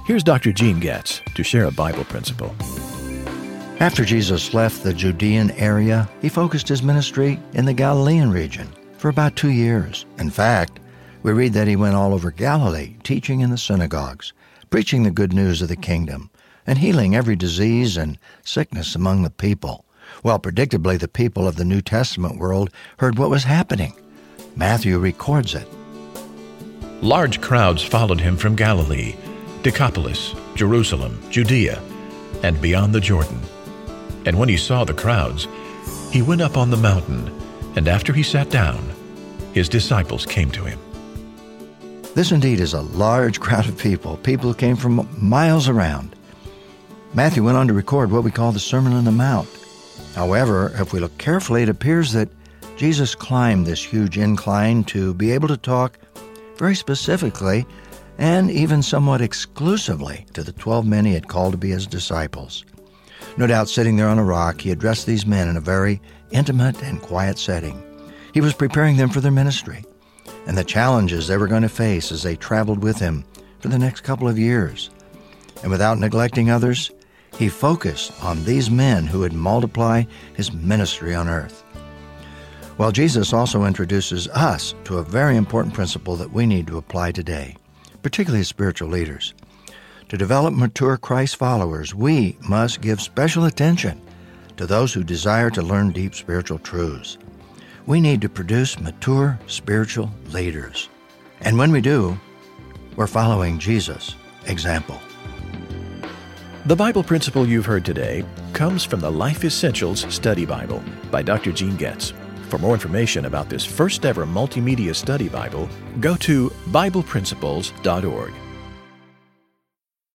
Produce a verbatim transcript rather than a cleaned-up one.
Here's Doctor Gene Getz to share a Bible principle. After Jesus left the Judean area, he focused his ministry in the Galilean region for about two years. In fact, we read that he went all over Galilee, teaching in the synagogues, preaching the good news of the kingdom, and healing every disease and sickness among the people. Well, predictably, the people of the New Testament world heard what was happening. Matthew records it. Large crowds followed him from Galilee, Decapolis, Jerusalem, Judea, and beyond the Jordan. And when he saw the crowds, he went up on the mountain, and after he sat down, his disciples came to him. This indeed is a large crowd of people. People came from miles around. Matthew went on to record what we call the Sermon on the Mount. However, if we look carefully, it appears that Jesus climbed this huge incline to be able to talk very specifically and even somewhat exclusively to the twelve men he had called to be his disciples. No doubt sitting there on a rock, he addressed these men in a very intimate and quiet setting. He was preparing them for their ministry and the challenges they were going to face as they traveled with him for the next couple of years. And without neglecting others, he focused on these men who would multiply his ministry on earth. Well, Jesus also introduces us to a very important principle that we need to apply today, particularly as spiritual leaders. To develop mature Christ followers, we must give special attention to those who desire to learn deep spiritual truths. We need to produce mature spiritual leaders. And when we do, we're following Jesus' example. The Bible principle you've heard today comes from the Life Essentials Study Bible by Doctor Gene Getz. For more information about this first ever multimedia study Bible, go to Bible Principles dot org.